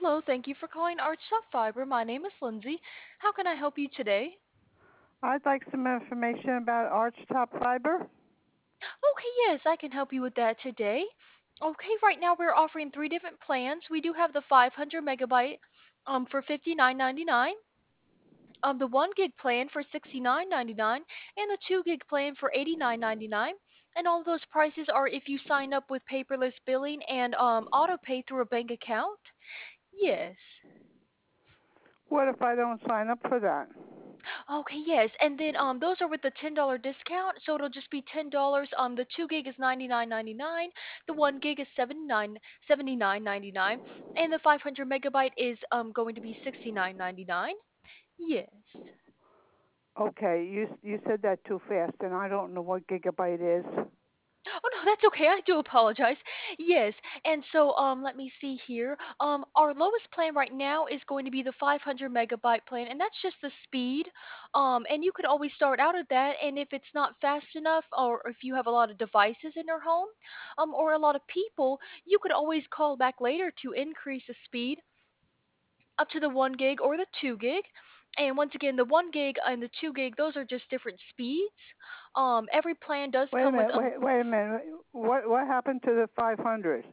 Hello, thank you for calling Art Shop Fiber. My name is Lindsay. How can I help you today? I'd like some information about Archtop Fiber. Okay, yes, I can help you with that today. Okay, right now we're offering three different plans. We do have the 500 megabyte for 59.99, the 1 gig plan for 69.99, and the 2 gig plan for 89.99. And all of those prices are if you sign up with paperless billing and auto pay through a bank account. Yes. What if I don't sign up for that? Okay, yes. And then those are with the $10 discount, so it'll just be $10. The 2 gig is 99.99, the 1 gig is 79.99, and the 500 megabyte is going to be 69.99. Yes. Okay, you said that too fast, and I don't know what gigabyte is. Oh no, that's okay. I do apologize. Yes. And so let me see here. Our lowest plan right now is going to be the 500 megabyte plan, and that's just the speed. And you could always start out at that, and if it's not fast enough or if you have a lot of devices in your home, or a lot of people, you could always call back later to increase the speed up to the 1 gig or the 2 gig. And once again, the 1 gig and the 2 gig, those are just different speeds. Every plan does Wait a come with minute. Wait a minute. What happened to the 500?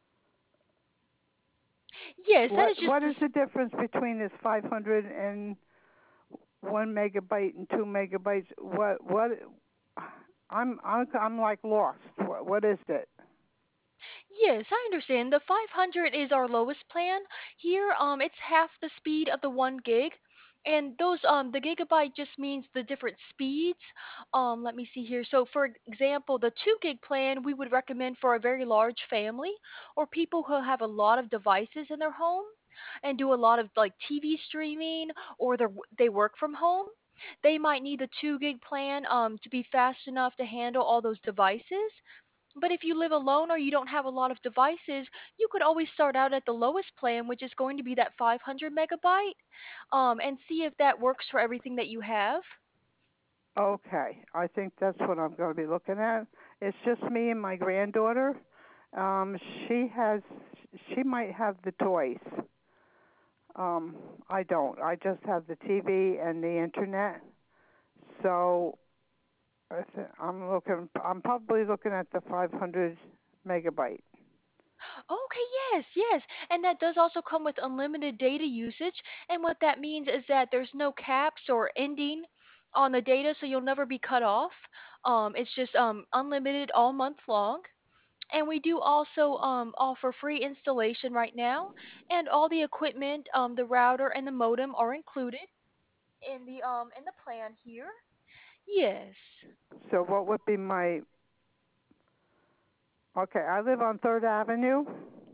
yes, that What is just what is this. the difference between this 500 and 1 megabyte and 2 megabytes? What? I'm like lost. What is it? Yes, I understand. The 500 is our lowest plan. Here, it's half the speed of the 1 gig. And those, the gigabyte just means the different speeds. Let me see here. So, for example, the 2 gig plan we would recommend for a very large family or people who have a lot of devices in their home and do a lot of like TV streaming or they work from home. They might need the 2 gig plan to be fast enough to handle all those devices. But if you live alone or you don't have a lot of devices, you could always start out at the lowest plan, which is going to be that 500 megabyte, and see if that works for everything that you have. Okay, I think that's what I'm going to be looking at. It's just me and my granddaughter. Um, she has, she might have the toys. Um, I don't. I just have the TV and the internet. So I'm probably looking at the 500 megabyte. Okay, yes, yes. And that does also come with unlimited data usage. And what that means is that there's no caps or ending on the data, so you'll never be cut off. It's just unlimited all month long. And we do also offer free installation right now, and all the equipment, the router and the modem are included in the plan here. Yes. So what would be my? Okay, I live on Third Avenue.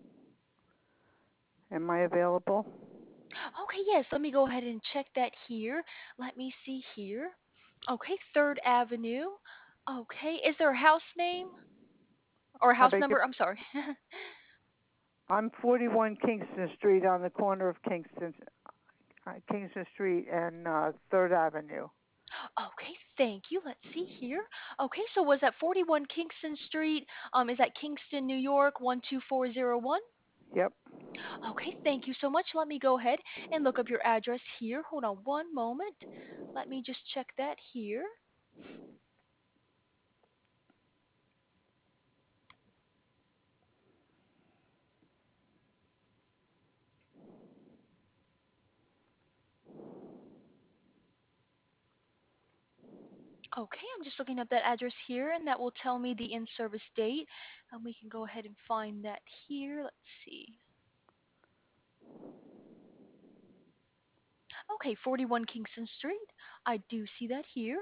Am I available? Okay, yes, let me go ahead and check that here. Let me see here. Okay, Third Avenue. Okay, is there a house name or a I house beg your. number? I'm sorry. I'm 41 Kingston Street on the corner of Kingston Street and Third Avenue. Okay, thank you. Let's see here. Okay, so was that 41 Kingston Street? Is that Kingston, New York, 12401? Yep. Okay, thank you so much. Let me go ahead and look up your address here. Hold on one moment. Let me just check that here. Okay, I'm just looking up that address here, and that will tell me the in-service date. And we can go ahead and find that here. Let's see. Okay, 41 Kingston Street. I do see that here.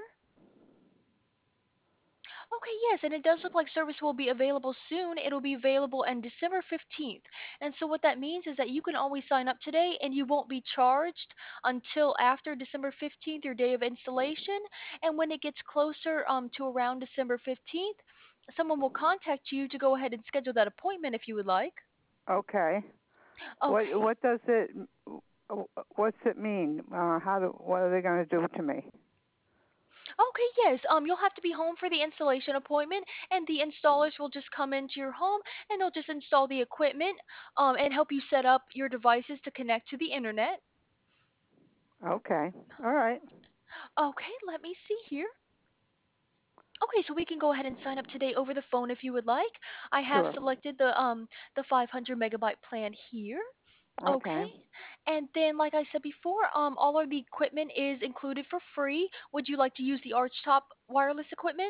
Okay, yes, and it does look like service will be available soon. It'll be available on December 15th. And so what that means is that you can always sign up today and you won't be charged until after December 15th, your day of installation. And when it gets closer to around December 15th, someone will contact you to go ahead and schedule that appointment if you would like. Okay. Okay. What does it? What's it mean? What are they going to do to me? Okay, yes. You'll have to be home for the installation appointment, and the installers will just come into your home and they'll just install the equipment, and help you set up your devices to connect to the internet. Okay. All right. Okay, let me see here. Okay, so we can go ahead and sign up today over the phone if you would like. I have Sure. selected the 500 megabyte plan here. Okay. Okay. And then, like I said before, all of the equipment is included for free. Would you like to use the Archtop wireless equipment?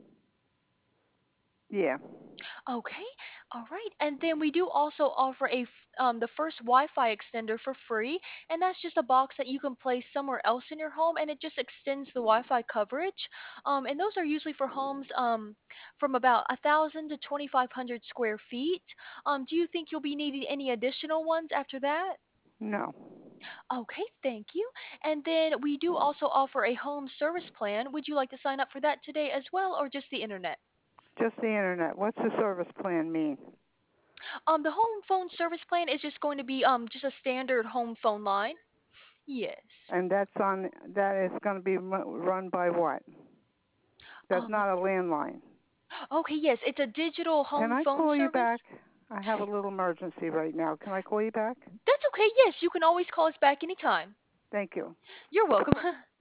Yeah. Okay, all right. And then we do also offer the first Wi-Fi extender for free, and that's just a box that you can place somewhere else in your home, and it just extends the Wi-Fi coverage. And those are usually for homes from about 1,000 to 2,500 square feet. Do you think you'll be needing any additional ones after that? No. Okay, thank you. And then we do also offer a home service plan. Would you like to sign up for that today as well, or just the internet? Just the internet. What's the service plan mean? The home phone service plan is just going to be just a standard home phone line. Yes. And that is going to be run by what? That's Um, not a landline. okay, yes, it's a digital Can home I phone call you service. back? I have a little emergency right now. Can I call you back? That's okay. Yes, you can always call us back anytime. Thank you. You're welcome.